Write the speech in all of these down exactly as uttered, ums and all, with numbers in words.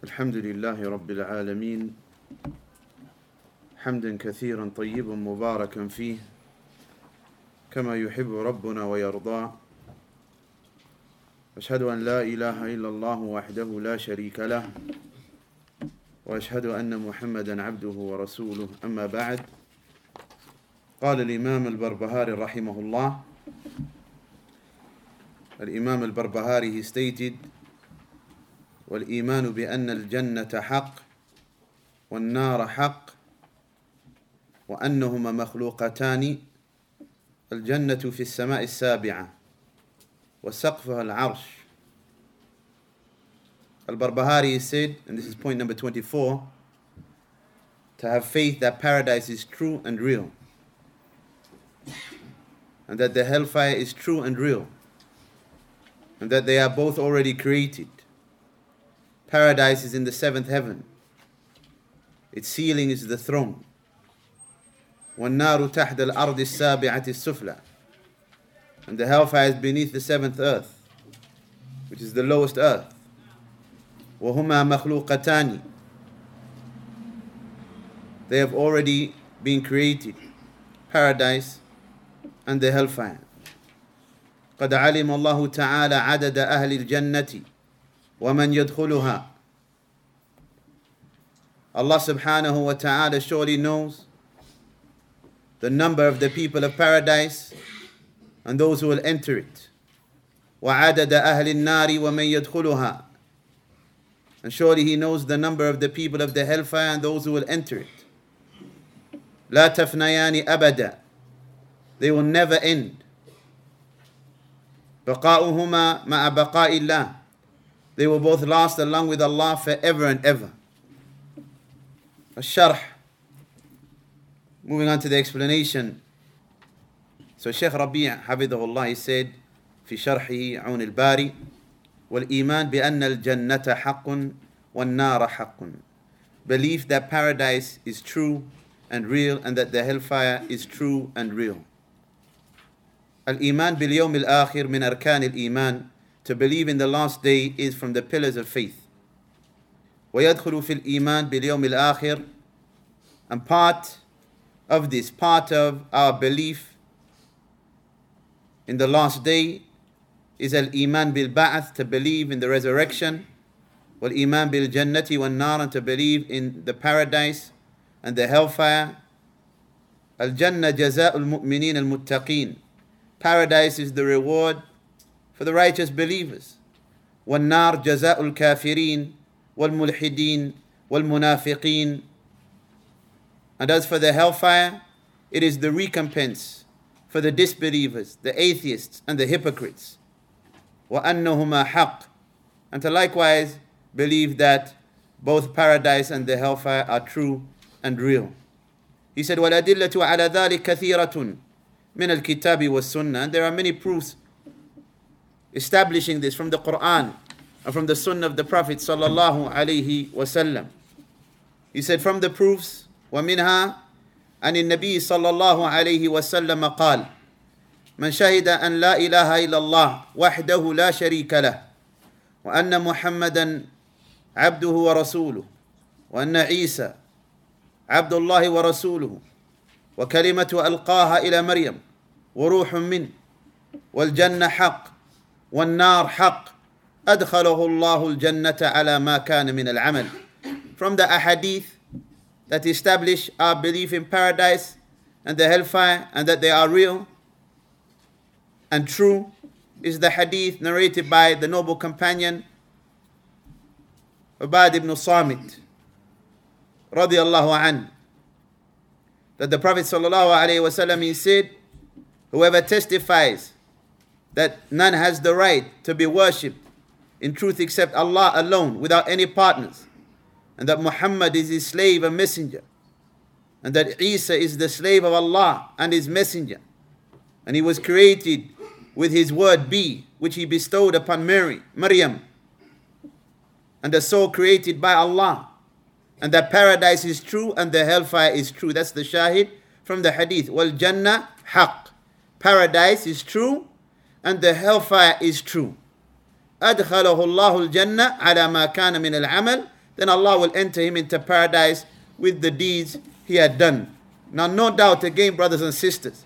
الحمد لله رب العالمين حمدا كثيرا طيبا مباركا فيه كما يحب ربنا ويرضى. أشهد أن لا إله إلا الله وحده لا شريك له وأشهد أن محمدا عبده ورسوله. أما بعد، قال الإمام البربهاري رحمه الله. الإمام البربهاري he stated: والإيمان بأن الجنة حق والنار حق وأنهما مخلوقتان، الجنة في السماء السابعة وسقفها العرش. Al-Barbahari said, and this is point number twenty-four, to have faith that paradise is true and real, and that the hellfire is true and real, and that they are both already created. Paradise is in the seventh heaven. Its ceiling is the throne. وَالنَّارُ تَحْدَ الْأَرْضِ السَّابِعَةِ السُّفْلَى. And the hellfire is beneath the seventh earth, which is the lowest earth. وَهُمَا مَخْلُوقَتَانِ. They have already been created, paradise and the hellfire. قَدْ عَلِمَ اللَّهُ تَعَالَى عَدَدَ أَهْلِ الْجَنَّةِ وَمَنْ يَدْخُلُهَا. Allah subhanahu wa ta'ala surely knows the number of the people of paradise and those who will enter it. وَعَدَدَ أَهْلِ النَّارِ وَمَنْ يَدْخُلُهَا. And surely He knows the number of the people of the hellfire and those who will enter it. لَا تَفْنَيَانِ أَبَدًا. They will never end. بَقَاؤُهُمَا مَعَ بَقَاءِ اللَّهِ. They will both last along with Allah forever and ever. Al-Sharh. Moving on to the explanation. So Shaykh Rabi' Hafidhahullah, he said, في شرحه عون الباري: والإيمان بأن الجنة حق والنار حق. Belief that paradise is true and real, and that the hellfire is true and real. الإيمان باليوم الآخر من أركان الإيمان. To believe in the last day is from the pillars of faith. ويدخل في الإيمان باليوم الآخر. And part of this, part of our belief in the last day is al-iman bil-ba'ath, to believe in the resurrection, wal-iman bil-jannati wal-nar, and to believe in the paradise and the hellfire. Al-jannah jaza'ul mu'mineen al-muttaqeen. Paradise is the reward for the righteous believers. Wal-nar jaza'ul kafirin wal-mulhideen wal-munafiqeen. And as for the hellfire, it is the recompense for the disbelievers, the atheists and the hypocrites. وَأَنَّهُمَا حَقٌّ. And to likewise believe that both paradise and the hellfire are true and real. He said, وَالْأَدِلَّةُ عَلَى ذَلِكَ كَثِيرَةٌ مِنَ الْكِتَابِ وَالسُّنَّةِ. And there are many proofs establishing this from the Quran and from the Sunnah of the Prophet sallallahu alaihi wasallam. He said, from the proofs, ومنها أن النبي صلى الله عليه وسلم قال: من شهد أن لا إله إلا الله وحده لا شريك له وأن محمدا عبده ورسوله وأن عيسى عبد الله ورسوله وكلمة ألقاها إلى مريم وروح منه والجنة حق والنار حق أدخله الله الجنة على ما كان من العمل. From the ahadith that establish our belief in paradise and the hellfire and that they are real and true is the hadith narrated by the noble companion Ubad ibn Samit radiyallahu anhu, that the Prophet sallallahu alaihi wasallam, he said, whoever testifies that none has the right to be worshipped in truth except Allah alone without any partners, and that Muhammad is his slave and messenger, and that Isa is the slave of Allah and his messenger, and he was created with his word be, which he bestowed upon Mary, Maryam, and the soul created by Allah, and that paradise is true and the hellfire is true. That's the shahid from the hadith. Wal jannah haqq. Paradise is true and the hellfire is true. أدخله الله الجنة على ما كان من العمل then Allah will enter him into paradise with the deeds he had done. Now, no doubt again, brothers and sisters,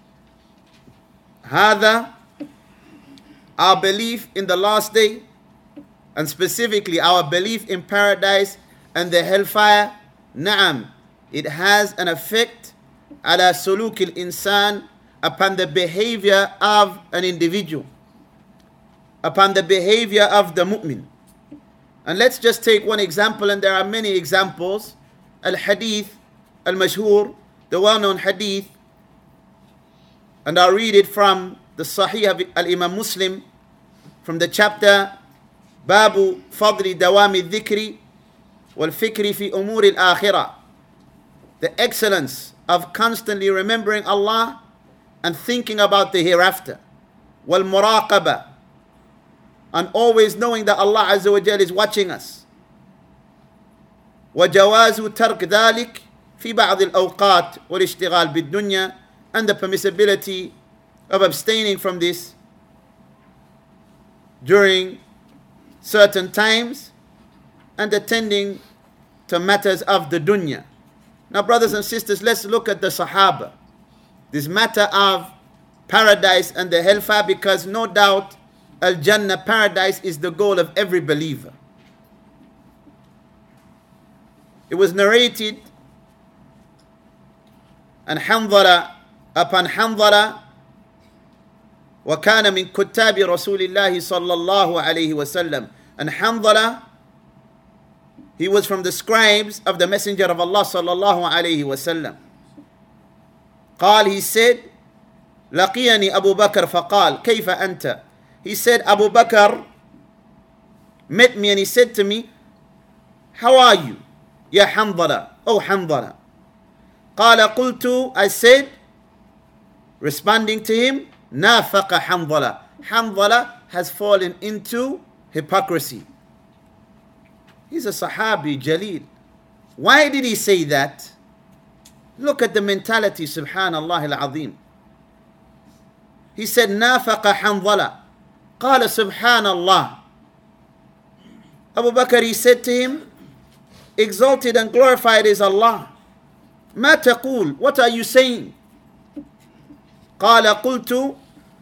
هذا, our belief in the last day, and specifically our belief in paradise and the hellfire, na'am, it has an effect ala suluk al-insan, upon the behavior of an individual, upon the behavior of the mu'min. And let's just take one example, and there are many examples. Al-Hadith, Al-Mashhur, the well-known Hadith, and I'll read it from the Sahih of Al-Imam Muslim, from the chapter Babu Fadli Dawami Dhikri wal Fikri fi Umur al-Akhirah, the excellence of constantly remembering Allah and thinking about the hereafter, wal Muraqaba, and always knowing that Allah Azza wa Jal is watching us. وجواز ترك ذلك في بعض الأوقات والاشتغال بالدنيا, and the permissibility of abstaining from this during certain times and attending to matters of the dunya. Now, brothers and sisters, let's look at the Sahaba, this matter of paradise and the hellfire, because no doubt Al-Jannah, paradise, is the goal of every believer. It was narrated, and Hanzala, upon Hanzala, وَكَانَ مِنْ كُتَّابِ رَسُولِ اللَّهِ صَلَّى اللَّهُ عَلَيْهِ وَسَلَّمَ, and Hanzala, he was from the scribes of the Messenger of Allah sallallahu alayhi wasallam. قال, he said, لقيني أبو بكر فقال كيف أنت. He said, Abu Bakr met me and he said to me, how are you, Ya Hanzala, oh Hanzala. قال قلت, I said, responding to him, نافق Hanzala. Hanzala has fallen into hypocrisy. He's a Sahabi, Jaleel. Why did he say that? Look at the mentality, subhanallah al-azim. He said, نافق Hanzala. قال subhanallah. Abu Bakr, he said to him, exalted and glorified is Allah. ما تقول, what are you saying? قال قلت,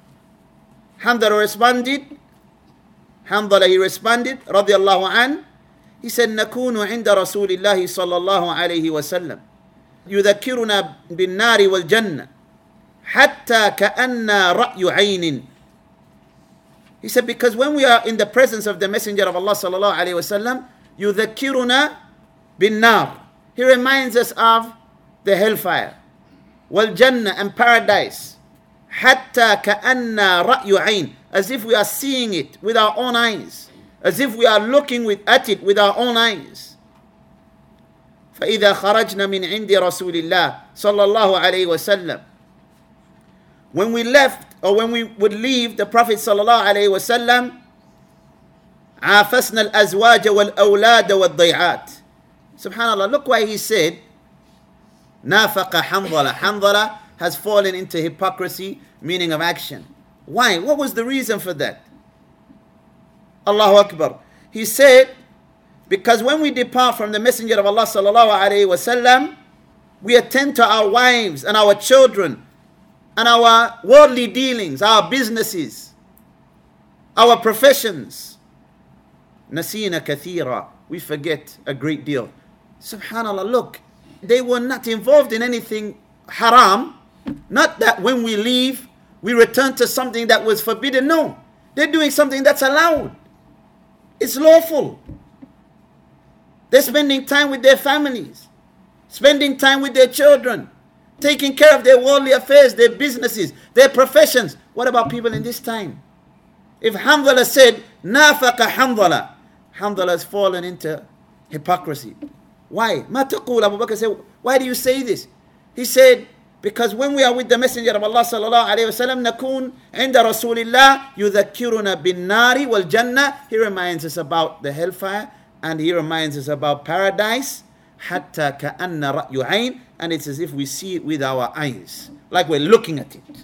Hanzala responded, Hanzala he responded, رضي الله عنه, he said, نكون عند رسول الله صلى الله عليه وسلم يذكرنا بالنار والجنة حتى كأن رأي عين. He said, because when we are in the presence of the Messenger of Allah صلى الله عليه وسلم, يذكرنا بالنار, he reminds us of the hellfire, والجنة, and paradise, حتى كأن رأي عين, as if we are seeing it with our own eyes, as if we are looking with, at it with our own eyes. فإذا خرجنا من عند رسول الله صلى الله عليه وسلم, when we left, or when we would leave the Prophet صلى الله عليه وسلم, عافسنا الأزواج والأولاد والضيعات. Subhanallah, look why he said, نافق Hanzala. Hanzala has fallen into hypocrisy, meaning of action. Why? What was the reason for that? Allahu Akbar. He said, because when we depart from the Messenger of Allah sallallahu alaihi wasallam, we attend to our wives and our children and our worldly dealings, our businesses, our professions. Nasina kathira, we forget a great deal. Subhanallah, look, they were not involved in anything haram. Not that when we leave, we return to something that was forbidden. No, they're doing something that's allowed. It's lawful. They're spending time with their families, spending time with their children, taking care of their worldly affairs, their businesses, their professions. What about people in this time? If Hanzala said, Nafaqa Hanzala, Hanzala has fallen into hypocrisy. Why? Ma taqul, Abu Bakr said, why do you say this? He said, because when we are with the Messenger of Allah sallallahu alayhi wa sallam, nakun inda Rasulillah yudhakkiruna bin nari wal jannah. He reminds us about the hellfire and he reminds us about paradise. Hatta ka'anna ra'yu ayn, and it's as if we see it with our eyes, like we're looking at it.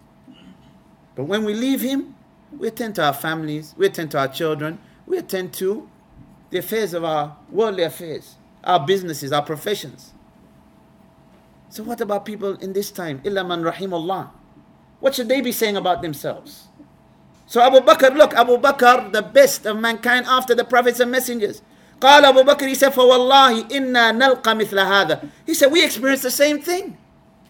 But when we leave him, we attend to our families, we attend to our children, we attend to the affairs of our worldly affairs, our businesses, our professions. So what about people in this time? Illa man rahimullah. What should they be saying about themselves? So Abu Bakr, look, Abu Bakr, the best of mankind after the prophets and messengers. قال Abu Bakr, he said, فَوَاللَّهِ إِنَّا نَلْقَ مِثْلَ هَذَا. He said, we experienced the same thing.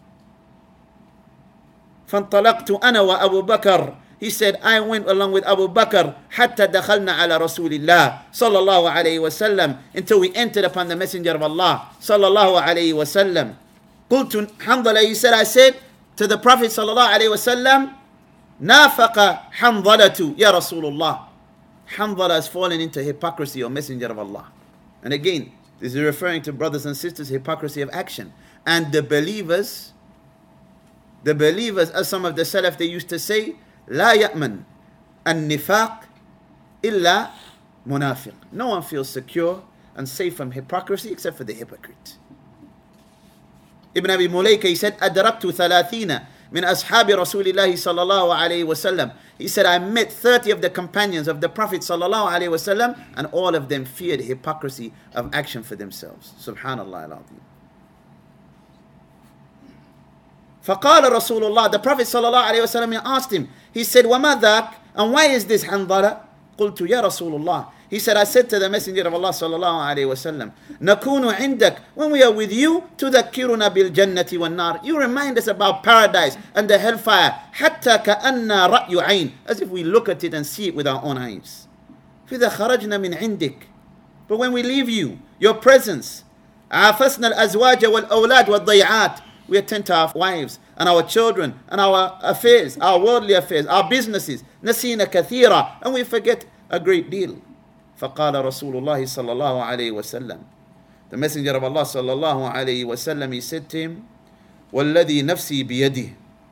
فَانْطَلَقْتُ أَنَا وَأَبُو بَكْرٍ. He said, I went along with Abu Bakr حَتَّى دَخَلْنَا عَلَى رَسُولِ اللَّهِ صلى الله عليه وسلم, until we entered upon the Messenger of Allah صلى الله عليه وسلم. قلت حنظلة, he said, I said to the Prophet صلى الله عليه وسلم, نافق حنظلة يا رسول الله. Hanzala has fallen into hypocrisy, or Messenger of Allah. And again, this is referring to, brothers and sisters, hypocrisy of action. And the believers, the believers, as some of the Salaf, they used to say, لا يأمن النفاق إلا منافق. No one feels secure and safe from hypocrisy except for the hypocrite. Ibn Abi Mulaika, he said, أدركت ثلاثين من أصحاب رسول الله صلى الله عليه وسلم. He said, I met thirty of the companions of the Prophet صلى الله عليه وسلم, and all of them feared hypocrisy of action for themselves. Subhanallah al-Azim. فقال رسول الله, the Prophet صلى الله عليه وسلم asked him, he said, وما ذاك? And why is this Hanzala? قلت يا رسول الله. He said, I said to the Messenger of Allah صلى الله عليه وسلم, نكون عندك, when we are with you, تذكرنا بالجنة والنار. You remind us about paradise and the hellfire, حتى كأننا رأي عين, as if we look at it and see it with our own eyes. فإذا خرجنا من عندك. But when we leave you, your presence, عافسنا الأزواج والأولاد والضيعات. We attend to our wives and our children and our affairs, our worldly affairs, our businesses. نسينا كثيرا, and we forget a great deal. فقال رسول الله صلى الله عليه وسلم. The Messenger of Allah صلى الله عليه وسلم, he said to him, والذي نفسي بيده.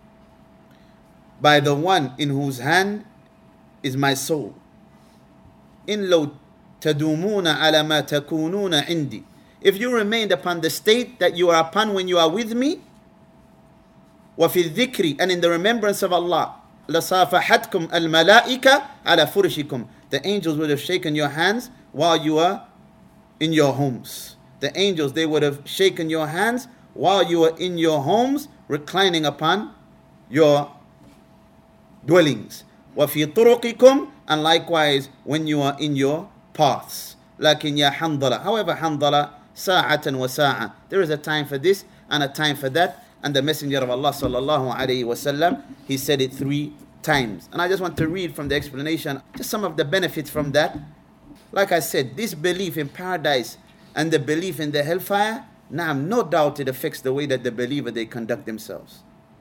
By the one in whose hand is my soul. إن لو تدومون على ما تكونون عندي. If you remained upon the state that you are upon when you are with me, وفي الذكر, and in the remembrance of Allah, لصافحتكم الملائكة على فرشكم. The angels would have shaken your hands while you are in your homes. The angels, they would have shaken your hands while you are in your homes, reclining upon your dwellings. وفي طرقكم, and likewise when you are in your paths. لكن يا حنظلة. However, حنظلة, ساعة وساعة. There is a time for this and a time for that. And the Messenger of Allah sallallahu alayhi wasallam, he said it three times. And I just want to read from the explanation just some of the benefits from that. Like I said, this belief in paradise and the belief in the hellfire, now no doubt it affects the way that the believer, they conduct themselves.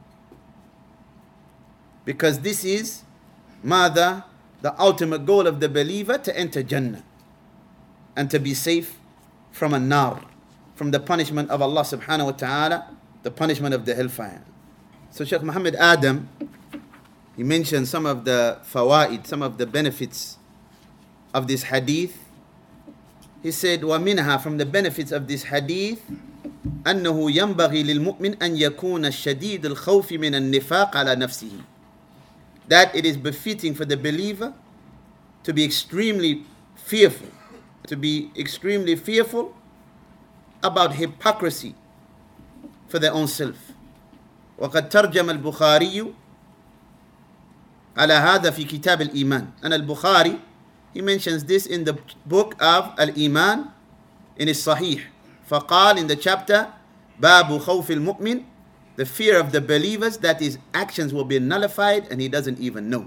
Because this is mada, the ultimate goal of the believer, to enter Jannah and to be safe from a nar, from the punishment of Allah subhanahu wa ta'ala, the punishment of the hellfire. So Shaykh Muhammad Adam, he mentioned some of the fawaid, some of the benefits of this hadith. He said, وَمِنْهَا, from the benefits of this hadith, أَنَّهُ يَنْبَغِي لِلْمُؤْمِنِ أَنْ يَكُونَ الشَّدِيدُ الْخَوْفِ مِنَ النِّفَاقِ عَلَى نَفْسِهِ. That it is befitting for the believer to be extremely fearful, to be extremely fearful about hypocrisy for their own self. وقد ترجم البخاري على هذا في كتاب الإيمان. And al-Bukhari, he mentions this in the book of Al-Iman in his Sahih. فقال, in the chapter باب خوف المؤمن, the fear of the believers, that his actions will be nullified and he doesn't even know.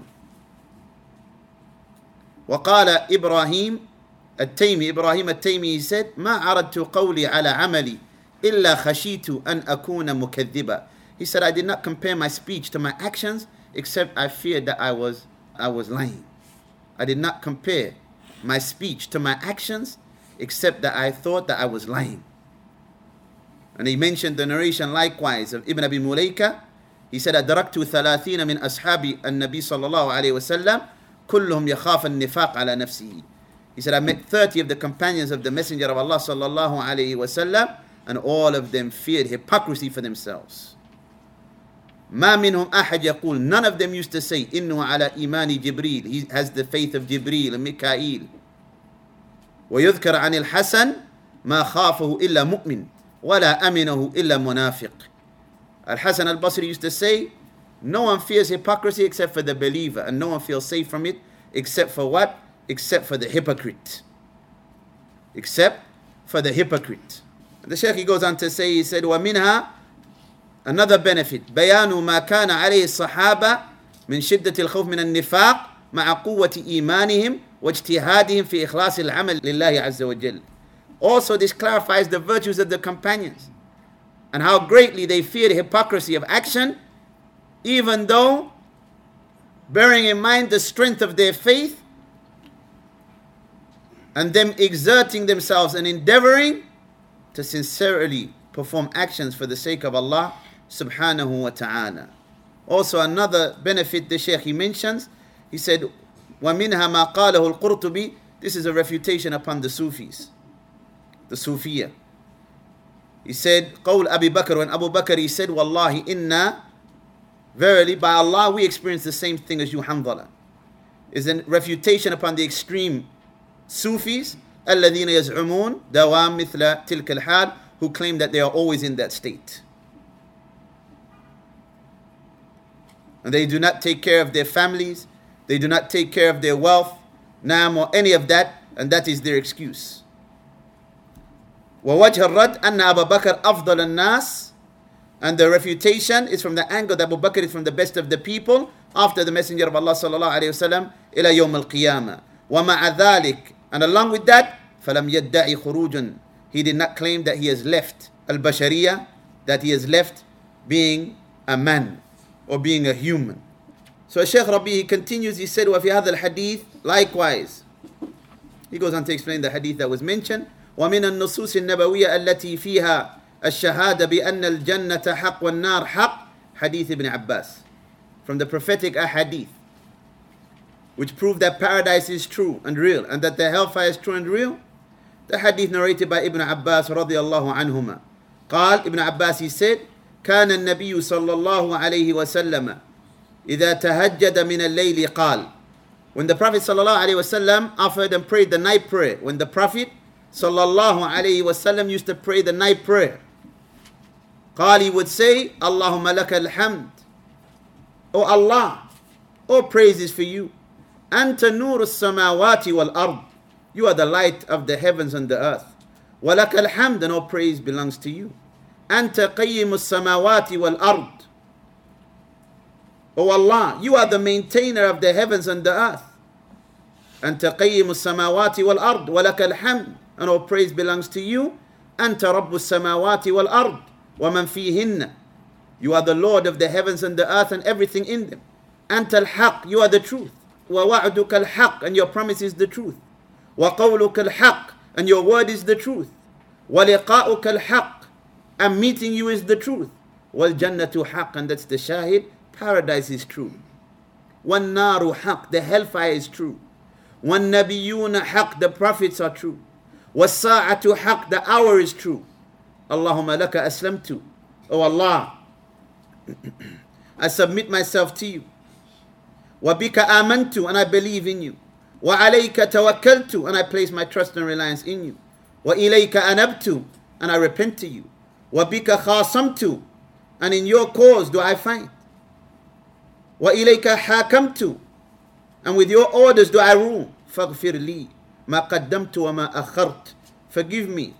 وقال إبراهيم التيمي, Ibrahim al-Taymi, he said, ما عرضت قولي على عملي إلا خشيت أن أكون مكذبا. He said, I did not compare my speech to my actions except I feared that I was I was lying. I did not compare my speech to my actions except that I thought that I was lying. And he mentioned the narration likewise of Ibn Abi Mulaika. He said, أدركت ثلاثين من أصحاب النبي صلى الله عليه وسلم كلهم يخاف النفاق على نفسه. He said, I met thirty of the companions of the Messenger of Allah sallallahu alayhi wasallam, and all of them feared hypocrisy for themselves. ما منهم أحد يقول, none of them used to say, إنه على إيمان جبريل, he has the faith of Jibreel and Mikael. ويذكر عن الحسن ما خافه إلا مؤمن ولا أمنه إلا منافق. Al-Hasan al-Basri used to say, no one fears hypocrisy except for the believer, and no one feels safe from it except for what? Except for the hypocrite. Except for the hypocrite. The Shaykh, he goes on to say, he said, وَمِنْهَا, another benefit, بيان ما كان عليه الصحابة من شدة الخوف من النفاق مع قوة إيمانهم واجتهادهم في إخلاص العمل لله عز وجل. Also, this clarifies the virtues of the companions and how greatly they feared hypocrisy of action, even though, bearing in mind the strength of their faith and them exerting themselves and endeavoring to sincerely perform actions for the sake of Allah subhanahu wa ta'ala. Also, another benefit the Shaykh he mentions, he said, وَمِنْهَا مَا قَالَهُ الْقُرْطُبِي. This is a refutation upon the Sufis, the Sufiya. He said, قول Abu Bakr, when Abu Bakr he said, Wallahi inna, verily by Allah we experience the same thing as you, Hanzala. Is a refutation upon the extreme Sufis, الذين يزعمون دوام مثل تلك الحال, who claim that they are always in that state. And they do not take care of their families, they do not take care of their wealth, nam or any of that, and that is their excuse. وَوَجْهَ الرَّدْ أَنَّ أَبَا بَكْرَ أَفْضَلَ النَّاسِ. And the refutation is from the angle that Abu Bakr is from the best of the people after the Messenger of Allah sallallahu alayhi wa sallam إلى يوم القيامة. وَمَعَ ذَلِكَ, and along with that, فَلَمْ يَدَّعِ خُرُوجًا. He did not claim that he has left al-bashariyah, that he has left being a man or being a human. So Shaykh Rabi, he continues, he said, وَفِي هَذَا الْحَدِيث, likewise. He goes on to explain the hadith that was mentioned. ومن النصوص النبوية التي فيها الشهادة بأن الجنة حق والنار حق حديث ابن عباس. From the prophetic ahadith, which prove that paradise is true and real, and that the hellfire is true and real, the hadith narrated by Ibn Abbas رضي الله عنهما. قال Ibn Abbas, he said, كان النبي صلى الله عليه وسلم إذا تهجد من الليل قال. When the Prophet صلى الله عليه وسلم offered and prayed the night prayer, when the Prophet sallallahu alayhi wasallam used to pray the night prayer, قال, he would say, Allahumma laka alhamd, O Allah, all praise is for you. Anta nur as-samawati wal ard, you are the light of the heavens and the earth. Wa laka alhamd, and all praise belongs to you. Anta qayyim as-samawati wal ard, O Allah, you are the maintainer of the heavens and the earth. Anta qayyim as-samawati wal ard, wa laka alhamd, and all praise belongs to you. Anta rabbu as-samawati wal ard wa man fihinna, you are the Lord of the heavens and the earth and everything in them. Anta al-haq, you are the truth. Wa wa'duka al-haq, and your promise is the truth. Wa qawluka al-haq, and your word is the truth. Wa liqa'uka al-haq, and meeting you is the truth. Wal jannatu haq, and that's the shahid, paradise is true. Wan naru haq, the hellfire is true. Wan nabiyuna haq, the prophets are true. Was sa'atu haq, the hour is true. Allahumma laka aslamtu, O Allah, I submit myself to you. Wa bika amantu, and I believe in you. Wa alayka tawakkaltu, and I place my trust and reliance in you. Wa ilayka anabtu, and I repent to you. Wa bika khasamtu, and in your cause do I find. Wa ilayka hakamtu, and with your orders do I rule. Faghfir li ma qaddamtu wa ma akhart, forgive me.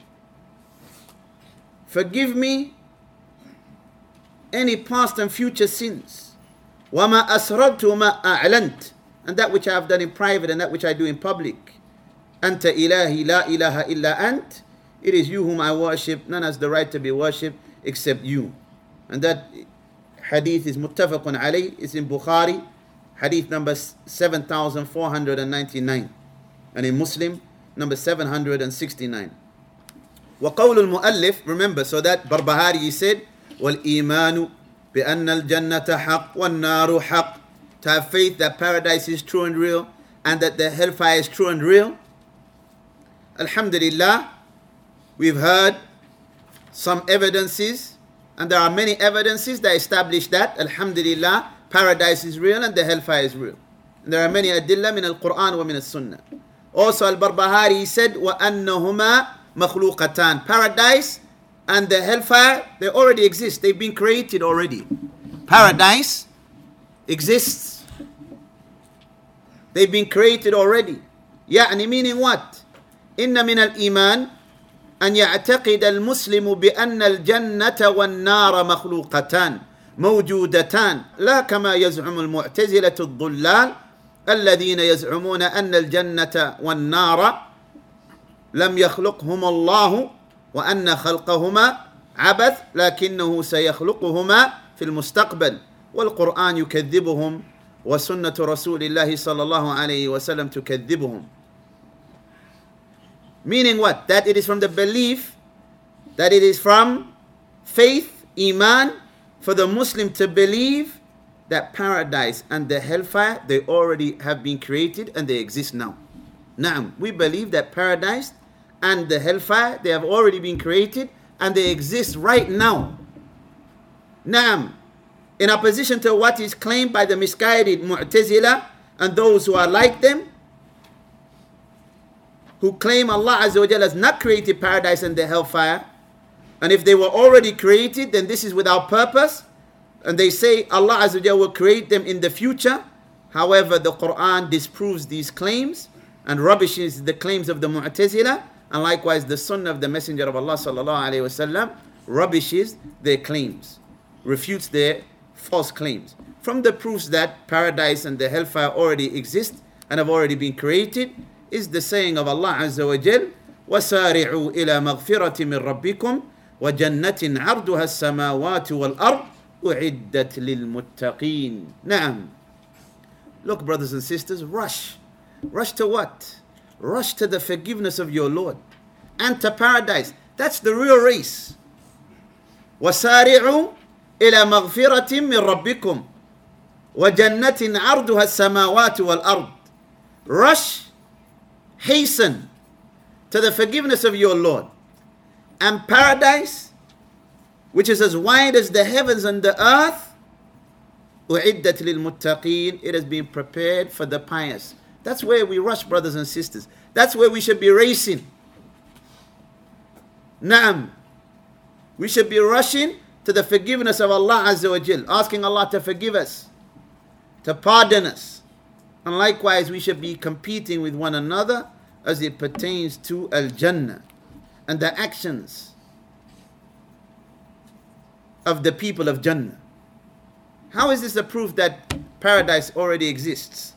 Forgive me any past and future sins. وَمَا أَسْرَرْتُ وَمَا أَعْلَنْتُ, and that which I have done in private and that which I do in public. أَنْتَ إِلَهِ لَا إِلَهَ إِلَّا أَنْتَ, it is you whom I worship, none has the right to be worshipped except you. And that hadith is muttafaqun alayh, it's in Bukhari, hadith number seven thousand four hundred ninety-nine, and in Muslim, number seven hundred sixty-nine. وَقَوْلُ الْمُؤَلِّفِ, remember, so that Barbahari, he said, وَالْإِيمَانُ بِأَنَّ الْجَنَّةَ حَقٌّ وَالنَّارُ حَقٌّ, to have faith that paradise is true and real, and that the hellfire is true and real. Alhamdulillah, we've heard some evidences, and there are many evidences that establish that, Alhamdulillah, paradise is real and the hellfire is real. And there are many adillah min al-Quran wa min al-Sunnah. Also Al-Barbahari said, وَأَنَّهُمَا مَخْلُوقَتَانِ. Paradise and the hellfire, they already exist. They've been created already. Paradise exists. They've been created already. يعني meaning what? إن من الإيمان أن يعتقد المسلم بأن الجنة والنار مخلوقتان موجودتان لا كما يزعم المعتزلة الضلال الذين يزعمون أن الجنة والنار لم يخلقهما الله وأن خلقهما عبث لكنه سيخلقهما في المستقبل والقرآن يكذبهم وسنة رسول الله صلى الله عليه وسلم تكذبهم. Meaning what? That it is from the belief, that it is from faith, iman, for the Muslim to believe that paradise and the hellfire, they already have been created and they exist now. Naam, we believe that paradise and the hellfire, they have already been created and they exist right now. Naam, in opposition to what is claimed by the misguided Mu'tazila and those who are like them, who claim Allah Azza wa Jalla has not created paradise and the hellfire, and if they were already created, then this is without purpose, and they say Allah Azza wa Jalla will create them in the future. However, the Quran disproves these claims and rubbishes the claims of the Mu'tazila, and likewise the Sunnah of the Messenger of Allah Sallallahu Alaihi Wasallam rubbishes their claims, refutes their false claims. From the proofs that paradise and the hellfire already exist and have already been created is the saying of Allah Azza wa Jal, وَسَارِعُوا إِلَى مَغْفِرَةٍ مِّن رَبِّكُمْ وَجَنَّةٍ عَرْضُهَا السَّمَاوَاتُ وَالْأَرْضُ أُعِدَّتْ لِلْمُتَّقِينَ. Naam. Look, brothers and sisters, rush. Rush to what? Rush to the forgiveness of your Lord and to paradise. That's the real race. وَسَارِعُوا إِلَى مَغْفِرَةٍ مِّن رَبِّكُمْ وَجَنَّةٍ عَرْضُهَا السَّمَاوَاتُ وَالْأَرْضُ. Rush, hasten to the forgiveness of your Lord and paradise, which is as wide as the heavens and the earth. أُعِدَّتْ لِلْمُتَّقِينَ. It has been prepared for the pious. That's where we rush, brothers and sisters. That's where we should be racing. Naam. We should be rushing to the forgiveness of Allah Azza wa Jal, asking Allah to forgive us, to pardon us. And likewise, we should be competing with one another as it pertains to Al-Jannah and the actions of the people of Jannah. How is this a proof that paradise already exists?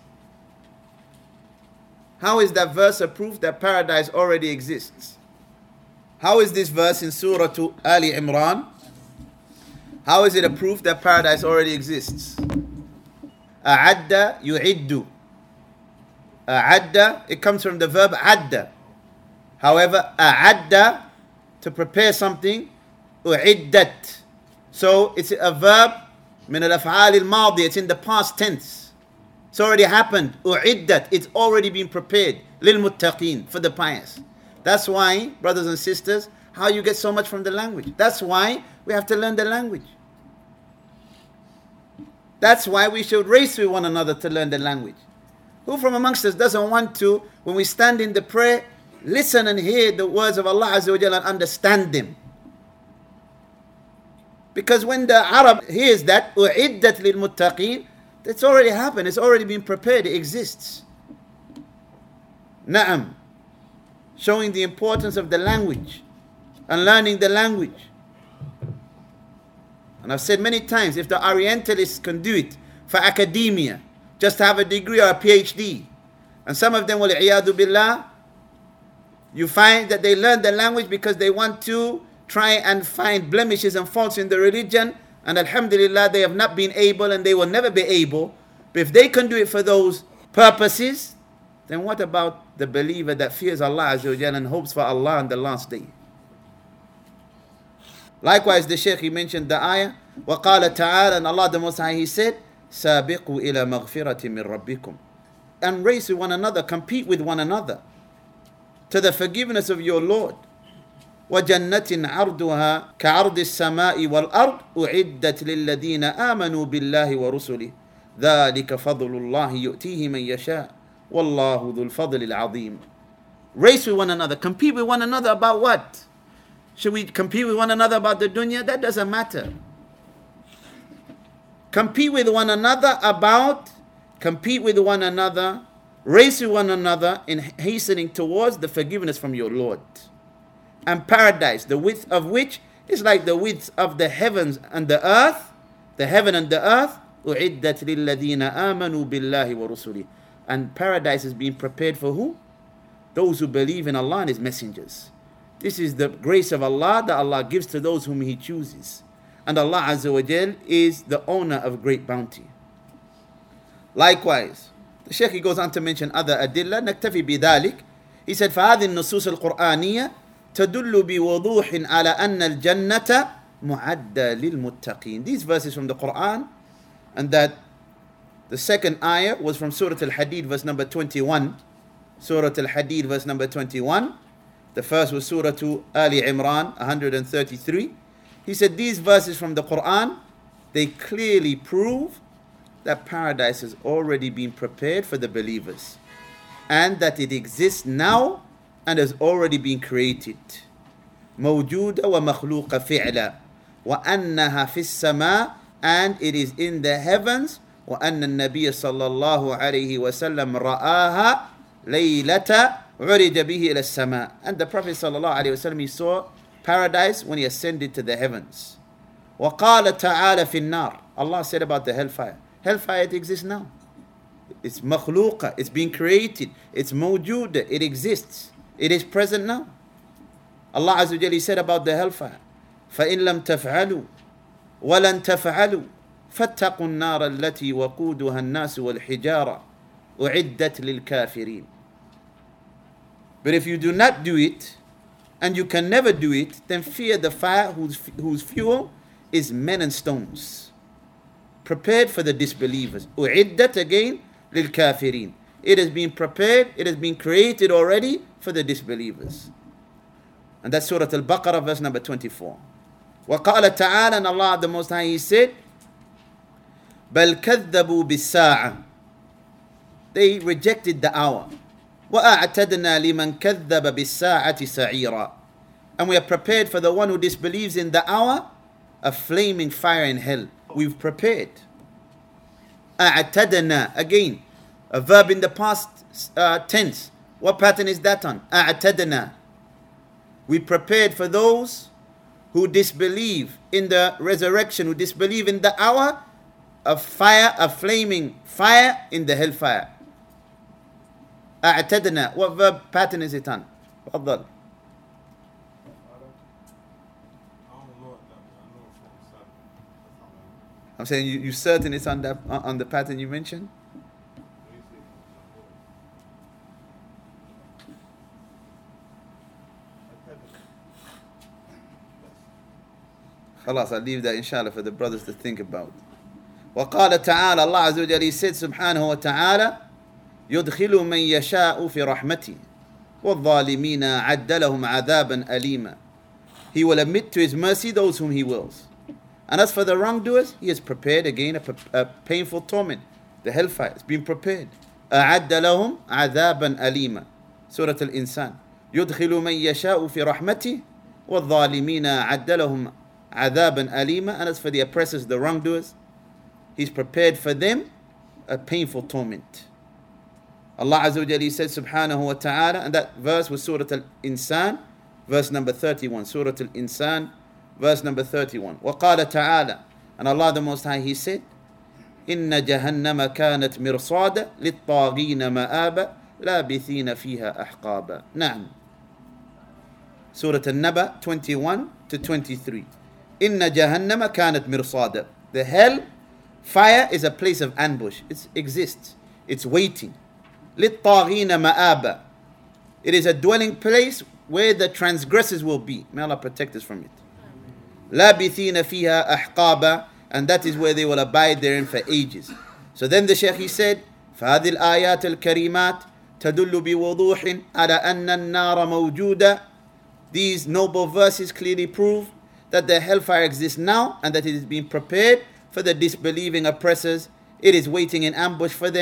How is that verse a proof that paradise already exists? How is this verse in Surah Ali Imran? How is it a proof that paradise already exists? A'adda yu'iddu. A'adda, it comes from the verb adda. However, a'adda, to prepare something, u'iddat. So it's a verb, min al-af'al al-madi, it's in the past tense. It's already happened. U'iddat, it's already been prepared. Lil muttaqeen, for the pious. That's why, brothers and sisters, how you get so much from the language. That's why we have to learn the language. That's why we should race with one another to learn the language. Who from amongst us doesn't want to, when we stand in the prayer, listen and hear the words of Allah Azza wa Jalla and understand them? Because when the Arab hears that, u'iddat lil muttaqeen, it's already happened, it's already been prepared, it exists. Na'am. Showing the importance of the language and learning the language. And I've said many times, if the Orientalists can do it for academia, just to have a degree or a PhD, and some of them, wal-iyadu billah, you find that they learn the language because they want to try and find blemishes and faults in the religion, and alhamdulillah, they have not been able and they will never be able. But if they can do it for those purposes, then what about the believer that fears Allah Azza wa Jalla and hopes for Allah on the last day? Likewise, the Shaykh, he mentioned the ayah, وَقَالَ تَعَالَى, and Allah the Most High, he said, سَابِقُوا إِلَى مَغْفِرَةٍ مِّن رَبِّكُمْ. And race with one another, compete with one another to the forgiveness of your Lord. وَجَنَّةٍ عَرْضُهَا كَعَرْضِ السَّمَاءِ وَالْأَرْضِ أُعِدَّتْ لِلَّذِينَ آمَنُوا بِاللَّهِ وَرُسُلِهِ ذَلِكَ فَضْلُ اللَّهِ يُؤْتِيهِ مَنْ يَشَاءُ Wallahu dhul fadl al-azim. Race with one another. Compete with one another about what? Should we compete with one another about the dunya? That doesn't matter. Compete with one another about, compete with one another, race with one another in hastening towards the forgiveness from your Lord. And paradise, the width of which is like the width of the heavens and the earth, the heaven and the earth. أُعِدَّتْ لِلَّذِينَ آمَنُوا بِاللَّهِ وَرُسُلِهِ. And paradise is being prepared for who? Those who believe in Allah and His messengers. This is the grace of Allah that Allah gives to those whom He chooses. And Allah Azza wa Jal is the owner of great bounty. Likewise, the Shaykh he goes on to mention other adillah. نكتفي بذلك. He said, فهذه النصوص القرآنية تدل بوضوح على أن الجنة معدة للمتقين. These verses from the Quran, and that the second ayah was from Surah Al-Hadid, verse number twenty-one. Surah Al-Hadid, verse number twenty-one. The first was Surah Ali Imran, one hundred thirty-three. He said these verses from the Quran, they clearly prove that paradise has already been prepared for the believers, and that it exists now and has already been created. موجودة ومخلوقة فعلا وأنها في السماء, and it is in the heavens. وأن النبي صلى الله عليه وسلم رآها ليلة عرج به إلى السماء. And the Prophet صلى الله عليه وسلم, he saw paradise when he ascended to the heavens. وقال تعالى في النار. Allah said about the hellfire. Hellfire, it exists now. It's makhluqa, it's being created. It's mawjuda, it exists. It is present now. Allah Azza wa Jalla said about the hellfire, فَإِن لَمْ تَفْعَلُوا وَلَن تَفْعَلُوا فَاتَّقُوا النَّارَ الَّتِي وَقُودُهَا النَّاسُ وَالْحِجَارَةُ أُعِدَّتْ لِلْكَافِرِينَ. But if you do not do it, and you can never do it, then fear the fire whose, whose fuel is men and stones, prepared for the disbelievers. أُعِدَّتْ again لِلْكَافِرِينَ. It has been prepared, it has been created already for the disbelievers. And that's Surah Al-Baqarah, verse number twenty-four. وَقَالَ تَعَالَى, and Allah the Most High, He said, بَلْ كَذَّبُوا بِالسَّاعَةِ. They rejected the hour. وَأَعْتَدْنَا لِمَنْ كَذَّبَ بِالسَّاعَةِ سَعِيرًا. And we are prepared for the one who disbelieves in the hour, a flaming fire in hell. We've prepared. أَعْتَدْنَا, again, a verb in the past uh, tense. What pattern is that on? أَعْتَدْنَا. We prepared for those who disbelieve in the resurrection, who disbelieve in the hour, a fire, a flaming fire in the hellfire. أعتدنا. What verb pattern is it on? تفضل. I'm saying you, you certain it's on the, on the pattern you mentioned? Khalas, I'll leave that inshallah for the brothers to think about. وقال تعالى, Allah Azza wa Jalla said subhanahu wa ta'ala, يدخل من يشاء في رحمته والظالمين عد لهم عذابا أليما. He will admit to His mercy those whom He wills. And as for the wrongdoers, He has prepared again a, a painful torment. The hellfire has been prepared. أعد لهم عذابا أليما. Surah Al-Insan. يدخل من يشاء في رحمته والظالمين عد لهم عذابا أليما. And as for the oppressors, the wrongdoers, He's prepared for them a painful torment. Allah Azza wa Jalla said subhanahu wa ta'ala, and that verse was Surah Al-Insan, verse number thirty-one. Surah Al-Insan, verse number thirty-one. وقال تعالى, and Allah the Most High, He said, إن جهنم كانت مرصادا للطاغين مآبا لابثين فيها أحقابا. نعم. Surah Al-Naba, twenty-one to twenty-three. إن جهنم كانت مرصادا. The hell fire is a place of ambush. It exists. It's waiting. لِلطَّاغِينَ مَآبًا. It is a dwelling place where the transgressors will be. May Allah protect us from it. لَابِثِينَ فِيهَا أَحْقَابًا. And that is where they will abide therein for ages. So then the Shaykh, he said, فَهَذِي الْآيَاتِ الْكَرِيمَاتِ تَدُلُّ بِوُضُوحٍ عَلَى أَنَّ النَّارَ مَوْجُودًا. These noble verses clearly prove that the hellfire exists now and that it is being prepared for the disbelieving oppressors. It is waiting in ambush for them.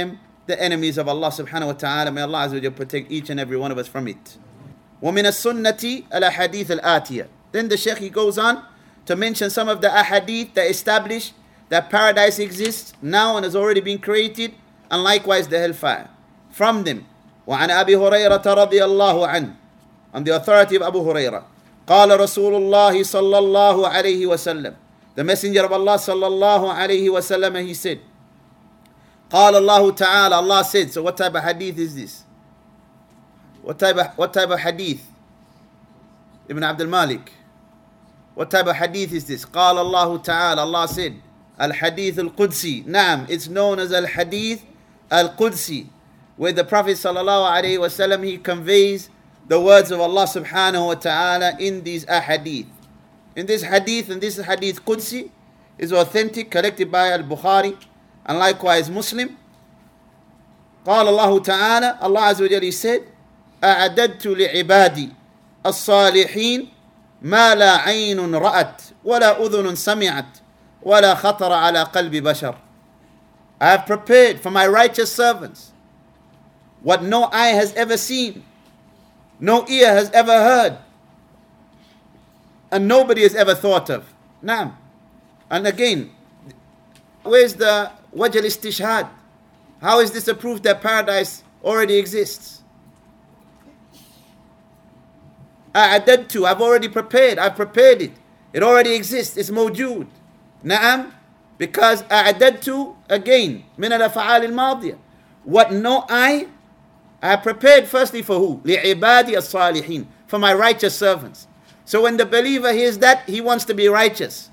the enemies of Allah subhanahu wa ta'ala. May Allah Azza wa Jalla protect each and every one of us from it. وَمِنَ السُنَّةِ الْأَحَادِيثِ الْآتِيَةِ. Then the Shaykh, he goes on to mention some of the ahadith that establish that paradise exists now and has already been created, and likewise the hellfire. From them, وعن أبي هريرة رضي الله عنه, on the authority of Abu Hurairah, قال رسول الله صلى الله عليه وسلم, the Messenger of Allah صلى الله عليه وسلم, he said, قال الله تعالى, Allah said. So what type of hadith is this? What type of, what type of hadith? Ibn Abdul Malik. What type of hadith is this? قال الله تعالى, Allah said, Al-Hadith Al-Qudsi. Naam, it's known as Al-Hadith Al-Qudsi, where the Prophet sallallahu alaihi wasallam, he conveys the words of Allah subhanahu wa ta'ala in these ahadith. In this hadith, and this hadith Qudsi is authentic, collected by Al-Bukhari and likewise Muslim. قال الله تعالى, Allah Azza wa Jalla said, أعددت لعبادي الصالحين ما لا عين رأت ولا أذن سمعت ولا خطر على قلب بشر. I have prepared for my righteous servants what no eye has ever seen, no ear has ever heard, and nobody has ever thought of. Naam. And again, where's the wajh al-istishhad? How is this a proof that paradise already exists? أعددت, I've already prepared, I've prepared it. It already exists, it's mawjood. Naam, because أعددت, again, من الأفعال الماضية. What no eye, I have prepared firstly for who? لعبادي الصالحين, for my righteous servants. So when the believer hears that, he wants to be righteous.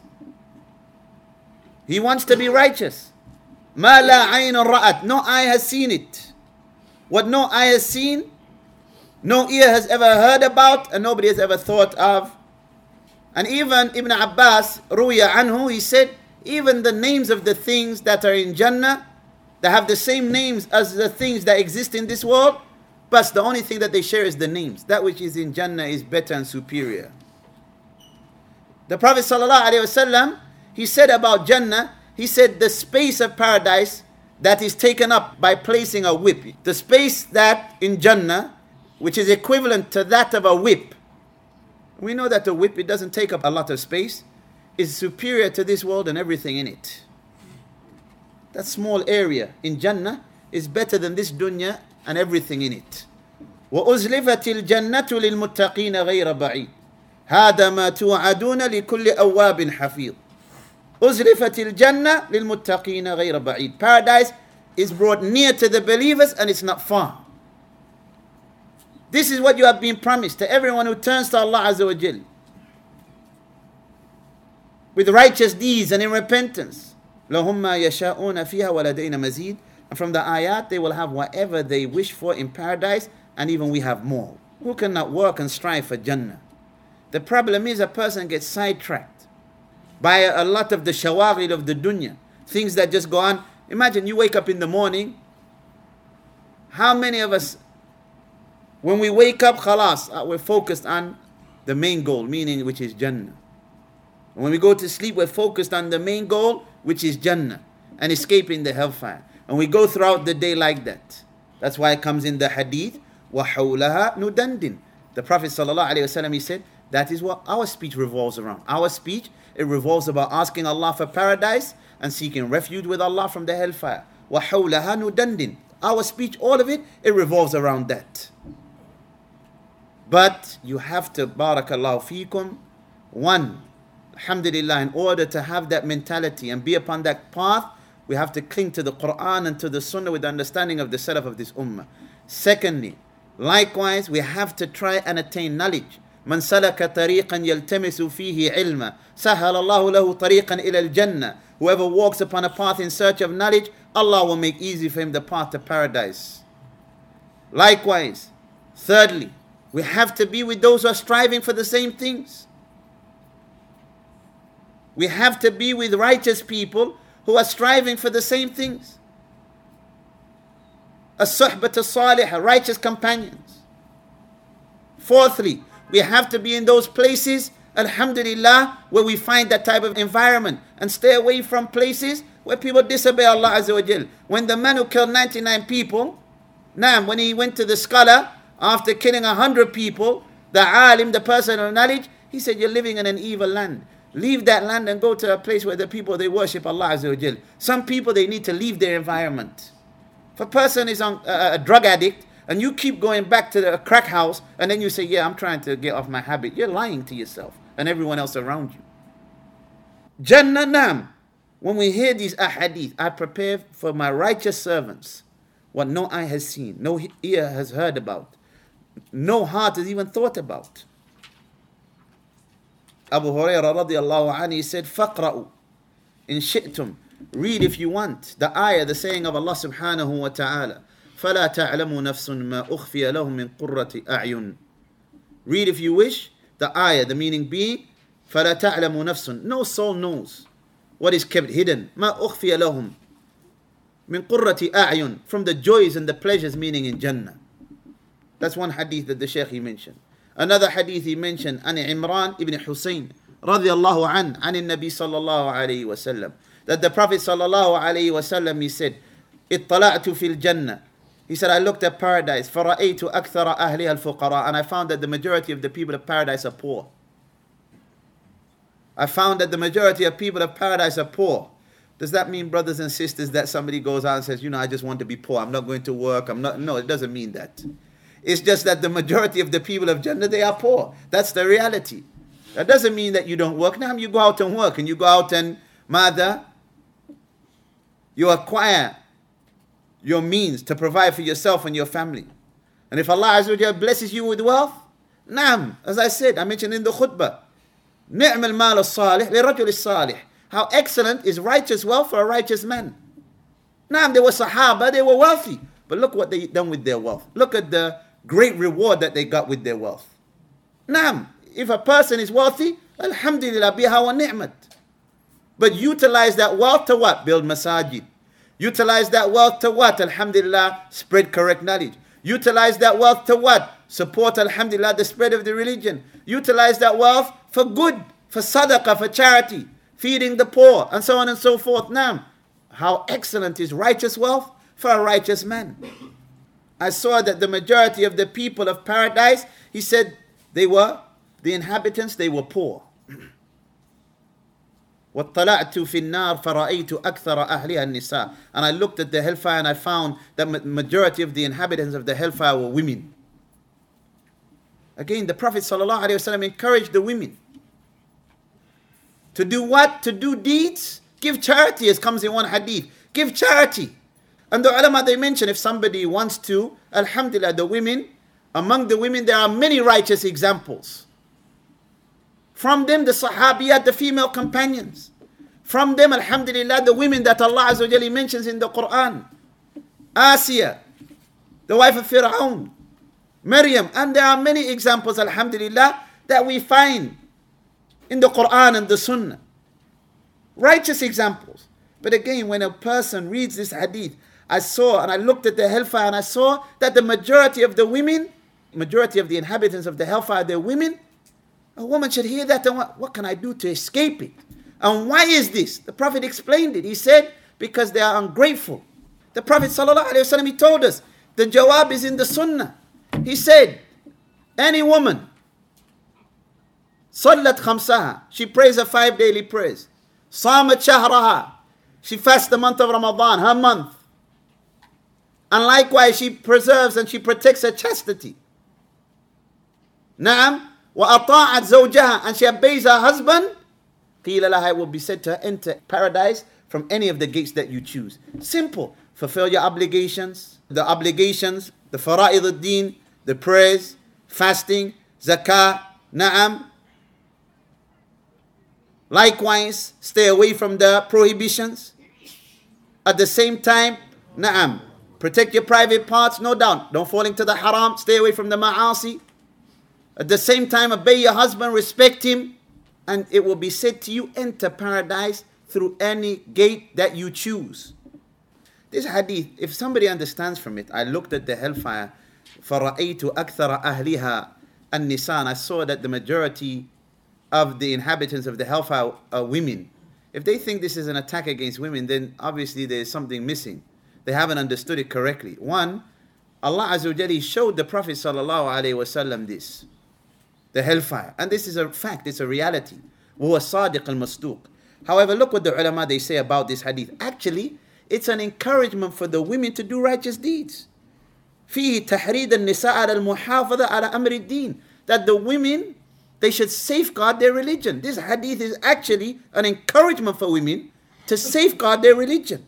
He wants to be righteous. ما لا عين رأت, no eye has seen it. What no eye has seen, no ear has ever heard about, and nobody has ever thought of. And even Ibn Abbas, ruya anhu, he said, even the names of the things that are in Jannah, that have the same names as the things that exist in this world, but the only thing that they share is the names. That which is in Jannah is better and superior. The Prophet sallallahu alaihi wasallam, he said about Jannah, he said the space of paradise that is taken up by placing a whip, the space that in Jannah, which is equivalent to that of a whip. We know that a whip, it doesn't take up a lot of space, is superior to this world and everything in it. That small area in Jannah is better than this dunya and everything in it. وَأُزْلِفَتِ الْجَنَّةُ لِلْمُتَّقِينَ غَيْرَ بَعِيدٍ هَذَا مَا تُوعَدُونَ لِكُلِّ أَوَّابٍ حَفِيظٍ. أُزْلِفَتِ الْجَنَّةُ لِلْمُتَّقِينَ غَيْرَ بَعِيدٍ. Paradise is brought near to the believers and it's not far. This is what you have been promised to everyone who turns to Allah Azza wa Jal with righteous deeds and in repentance. لَهُمْ مَا يَشَاءُونَ فِيهَا وَلَدَيْنَ مَزِيدٌ. And from the ayat, they will have whatever they wish for in paradise, and even we have more. Who cannot work and strive for Jannah? The problem is a person gets sidetracked by a lot of the shawaghil of the dunya, things that just go on. Imagine you wake up in the morning. How many of us, when we wake up, khalas, uh, we're focused on the main goal, meaning which is Jannah. When we go to sleep, we're focused on the main goal, which is Jannah, and escaping the hellfire. And we go throughout the day like that. That's why it comes in the hadith, وَحَوْلَهَا نُدَنْدِن. The Prophet sallallahu alaihi wasallam, he said, that is what our speech revolves around. Our speech, it revolves about asking Allah for paradise and seeking refuge with Allah from the hellfire. وَحَوْلَهَا نُدَنْدِن. Our speech, all of it, it revolves around that. But you have to, barakallahu feekum, one, alhamdulillah, in order to have that mentality and be upon that path, we have to cling to the Quran and to the Sunnah with the understanding of the Salaf of this ummah. Secondly, likewise, we have to try and attain knowledge. من سلك طريقا يلتمس فيه علما سهل الله له طريقا إلى الجنة. Whoever walks upon a path in search of knowledge, Allah will make easy for him the path to paradise. Likewise, thirdly, we have to be with those who are striving for the same things. We have to be with righteous people who are striving for the same things. As-suhbat as-salihah, righteous companions. Fourthly, we have to be in those places, alhamdulillah, where we find that type of environment, and stay away from places where people disobey Allah Azza wa Jal. When the man who killed ninety-nine people, now when he went to the scholar after killing one hundred people, the alim, the person of knowledge, he said, you're living in an evil land. Leave that land and go to a place where the people, they worship Allah Azza wa Jal. Some people, they need to leave their environment. If a person is on, uh, a drug addict, and you keep going back to the crack house, and then you say, yeah, I'm trying to get off my habit, you're lying to yourself and everyone else around you. Jannah Nam. When we hear these ahadith, I prepare for my righteous servants what no eye has seen, no ear has heard about, no heart has even thought about. Abu Hurairah radiallahu anhu said, فَقْرَأُوا in shi'tum, read if you want, the ayah, the saying of Allah subhanahu wa ta'ala, فَلَا تَعْلَمُ نَفْسٌ مَا أُخْفِيَ لَهُم مِّن قُرَّةِ أَعْيُنٍ. Read if you wish, the ayah, the meaning being, فَلَا تَعْلَمُ نَفْسٌ, no soul knows what is kept hidden, مَا أُخْفِيَ لَهُم مِّن قُرَّةِ أَعْيُنٍ, from the joys and the pleasures, meaning in Jannah. That's one hadith that the Shaykh he mentioned. Another hadith he mentioned, عن Imran ibn Husayn رضي الله عنه عن النبي صلى الله عليه وسلم, that the Prophet صلى الله عليه وسلم, he said, اطلعت في الجنة. He said, I looked at paradise, فرأيت أكثر أهلها الفقراء, and I found that the majority of the people of paradise are poor. I found that the majority of people of paradise are poor. Does that mean, brothers and sisters, that somebody goes out and says, you know, I just want to be poor, I'm not going to work, I'm not, no, it doesn't mean that. It's just that the majority of the people of Jannah, they are poor. That's the reality. That doesn't mean that you don't work. Now you go out and work, and you go out and, mother, you acquire your means to provide for yourself and your family. And if Allah Azza wa Jalla blesses you with wealth, naam, as I said, I mentioned in the khutbah, نعم المال الصالح لرجل الصالح. How excellent is righteous wealth for a righteous man. Naam, they were Sahaba, they were wealthy. But look what they done with their wealth. Look at the great reward that they got with their wealth. Naam, if a person is wealthy, alhamdulillah, biha wa ni'mat. But utilize that wealth to what? Build masajid. Utilize that wealth to what? Alhamdulillah, spread correct knowledge. Utilize that wealth to what? Support, alhamdulillah, the spread of the religion. Utilize that wealth for good, for sadaqah, for charity, feeding the poor, and so on and so forth. Now, how excellent is righteous wealth for a righteous man. I saw that the majority of the people of paradise, he said, they were, the inhabitants, they were poor. وَاطَّلَعْتُ فِي النَّارِ فَرَأَيْتُ أَكْثَرَ أَهْلِهَا النِّسَاءِ. And I looked at the hellfire and I found that the majority of the inhabitants of the hellfire were women. Again, the Prophet ﷺ encouraged the women to do what? To do deeds. Give charity, as comes in one hadith. Give charity. And the ulama, they mention, if somebody wants to, alhamdulillah, the women, among the women, there are many righteous examples. From them, the sahabiyat, the female companions. From them, alhamdulillah, the women that Allah Azza wa Jalla mentions in the Quran. Asiya, the wife of Fir'aun. Maryam. And there are many examples, alhamdulillah, that we find in the Quran and the Sunnah. Righteous examples. But again, when a person reads this hadith, I saw and I looked at the hellfire and I saw that the majority of the women, majority of the inhabitants of the hellfire, they're women. A woman should hear that and what, what can I do to escape it? And why is this? The Prophet explained it. He said, because they are ungrateful. The Prophet sallallahu alaihi wasallam, he told us, the jawab is in the Sunnah. He said, any woman, sallat khamsaha, she prays her five daily prayers. Samat shahraha, she fasts the month of Ramadan, her month. And likewise, she preserves and she protects her chastity. Naam, wa ata'at zawjaha, and she obeys her husband. Qila laha, it will be said to her, enter paradise from any of the gates that you choose. Simple. Fulfill your obligations, the obligations, the fara'id ad-din, the prayers, fasting, zakah, na'am. Likewise, stay away from the prohibitions. At the same time, na'am, protect your private parts, no doubt. Don't fall into the haram, stay away from the ma'asi. At the same time, obey your husband, respect him. And it will be said to you, enter paradise through any gate that you choose. This hadith, if somebody understands from it, I looked at the hellfire, فَرَأَيْتُ أَكْثَرَ أَهْلِهَا النِّسَاء, I saw that the majority of the inhabitants of the hellfire are women. if they think this is an attack against women, then obviously there's something missing. They haven't understood it correctly. One, Allah Azza wa Jalla showed the Prophet sallallahu alaihi wasallam this, the hellfire, and this is a fact, it's a reality. وَهُوَ الصَّادِقُ الْمَصْدُوقُ. However, look what the ulama they say about this hadith. Actually, it's an encouragement for the women to do righteous deeds. فيه تحريد النساء على المحافظة على أمر الدين. That the women, they should safeguard their religion. This hadith is actually an encouragement for women to safeguard their religion,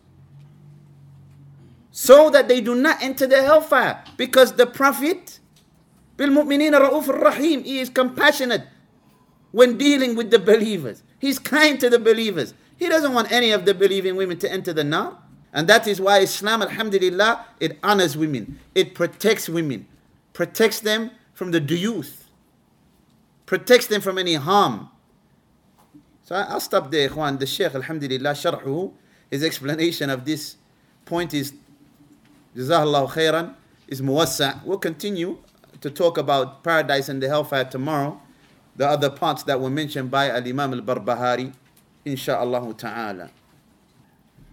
so that they do not enter the hellfire. Because the Prophet, بِالْمُؤْمِنِينَ رَؤُوفٌ رَحِيمٌ, he is compassionate when dealing with the believers. He's kind to the believers. He doesn't want any of the believing women to enter the nar. And that is why Islam, alhamdulillah, it honors women. It protects women. Protects them from the duyuth. Protects them from any harm. So I'll stop there, ikhwan. The Shaykh, alhamdulillah, sharhuhu, his explanation of this point is, Jazakallahu khairan, is muwassa'. We'll continue to talk about paradise and the hellfire tomorrow. The other parts that were mentioned by Al-Imam Al-Barbahari, insha'Allah ta'ala.